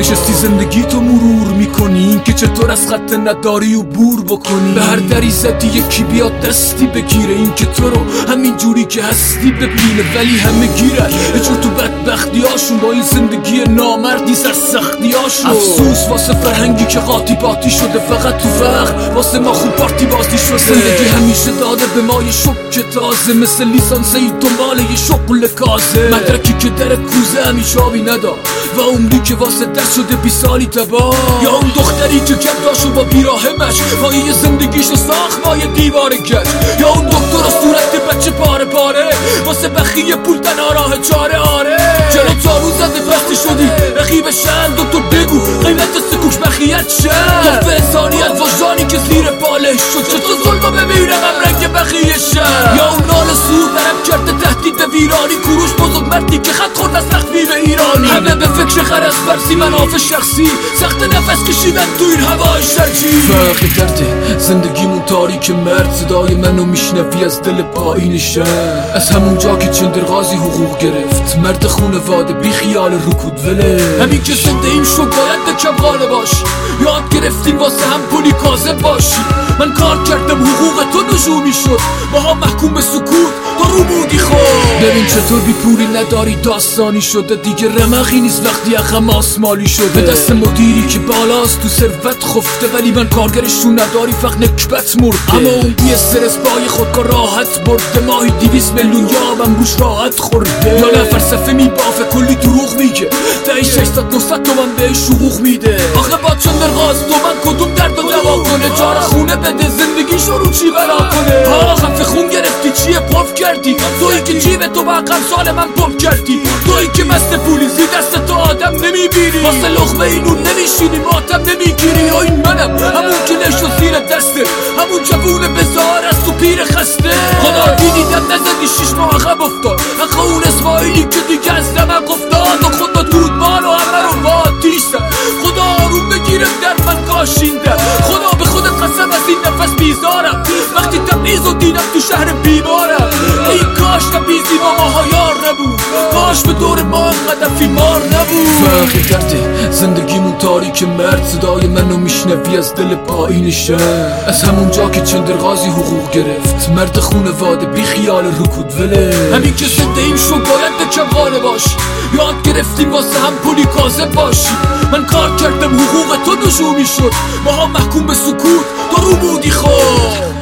نشستی زندگی تو مرور میکنی، این که چطور از خط نداری و بور بکنی. به هر دری زدی یکی بیاد دستی بگیره، این که تو رو همین جوری که هستی ببینه. ولی همه گیرن یه جور تو بدبختی هاشون، با این زندگی نامردی سر سختی هاشون. افسوس واسه فرهنگی که قاطی باطی شده، فقط تو وقت واسه ما خوب پارتی بازی شده. زندگی همیشه داده به ما یه شوک تازه، مثل لیسانسی دنبال یه شغل کازه. مدرکی که در کوزه همیشه آبی نداد و عمری که واسه دست شده 20 سالی تبا. یا اون دختری که کرداشو با بیراهمش مایه زندگیشو ساخت مایه دیوار گشت. یا اون دکتر و صورت بچه پاره پاره واسه بخیه پول تنها راه چاره. آره چرا تارو زده پستی شدی رقیب شن، دکتر بگو قیمت سکوش بخیت شن. تا فسانیت وجدانی که زیر بالش شد، چطور ظلمو بمیرم هم رنگ بخیه شن. یا اون نال سود برم کرده تهدید به ویرانی، کوروش بزرگ مردی که خط خورد از تخفیف ایرانی. همه به فکر خرس برسی منافع شخصی، سخت نفس کشیدن تو این هوای شرجی. فرق درده زندگیمون تاریک مرد، صدای منو میشنوی از دل پایین شهر. از همون جا که چندرغازی حقوق گرفت، مرد خونواده بی خیال رکود وله. همین که زنده این شو باید کم غاله باش، یاد گرفتیم واسه هم پولی کاذب باشی. من کار کردم حقوق تو نجومی شد، با هم محکوم به سکوت تو رو بودی خود. ببین چطور بی پولی نداری داستانی شده، دیگه رمقی نیست وقتی اخم آسمالی شده. به دست مدیری که بالاست تو ثروت خفته، ولی من کارگرشون نداری فقط نکبت مرده. اما اون بی استرس بای خودکار راحت برده، ماهی 200 میلیون یابم روش راحت خورده. یا نه فلسفه میبافه کلی دروغ میگه، تایی 600 900 تومن بهش حقوق میده. آخه با چندرغاز تومن کدوم درد رو دوا کنه؟ جار خونه بده زندگی شروع چی بلا کنه؟ ها خفه خون گرفتی چیه پاف کردی؟ تویی که جیب تو با سال من پاپ کردی، تویی که مست پولی زی دست تو آدم نمیبینی، واسه لقمه اینون نمیشینی ماتم نمیگیری. این منم همون که نشو زیر دسته، همون جوون بزار از تو پیر خسته. خدا دیدم نزدی 6 ماه عقب افتاد، اخه اون اسماعیلی که دیگه از دمک افتاد. و خدا دود مال و همه رو با آتیش زد، خدا آروم بگیره در من کاشیندم. خدا به خودت قسم از این نفس بیزارم، وقتی تبریز رو دیدم تو شهر بیمارم. این کاش تبریزی با ماها یار نبود، کاش به دور ما انقدر فیلمار نبود. فرق کرده زندگیمون تاریک مرد، صدای منو میشنوی از دل پایین شهر. از همون جا که چندرغازی حقوق گرفت، مرد خونواده بی خیال رکود وله. همین که زنده ایم شو باید کم غاله باش، یاد گرفتیم واسه هم پولی کاذب باشی. من کار کردم حقوق تو نجومی شد، با هم محکوم به سکوت تو رو بودی خود.